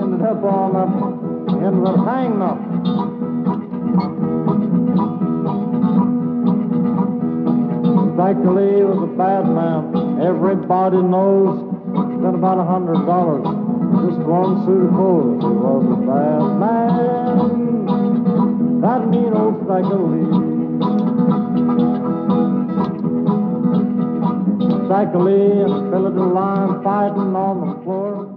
ended up hanging up. Spike Lee was a bad man. Everybody knows. Spent about $100. Just one suit of clothes. He was a bad man. That mean old Spike Lee. Spike Lee and Philip DeLine fighting on the floor.